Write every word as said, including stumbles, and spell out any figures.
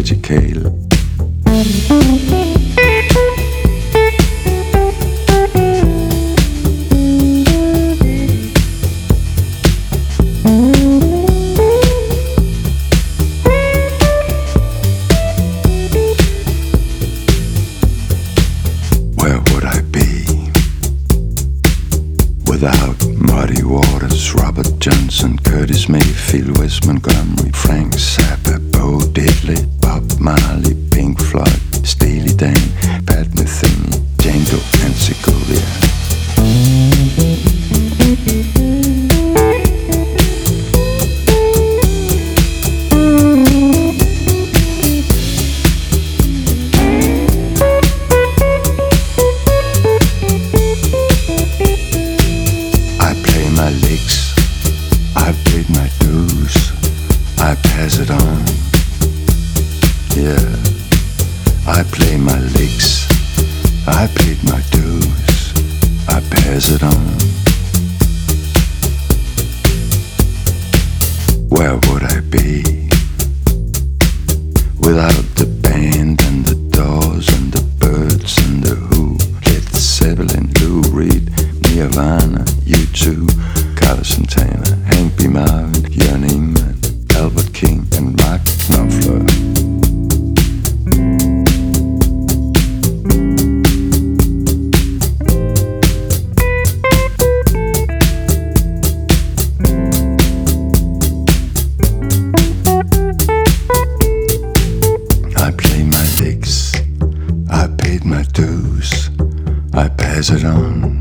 Kale. Where would I be without Muddy Waters, Robert Johnson, Curtis Mayfield, Wes Montgomery, Frank Zappa, Bo Diddley, Bob Marley, Pink Floyd, Steely Dan, Pat Metheny, Django and Segovia. I've paid my dues, I pass it on. Yeah, I play my licks, I paid my dues, I pass it on. Where would I be without the band and the Doors and the Birds and the Who, Led Zeppelin, Lou Reed, Nirvana, U two, Carlos Santana, Hank B. Marvin, Jørgen Ingman, Albert King and Mark Knopfler. I play my licks, I paid my dues, I pass it on.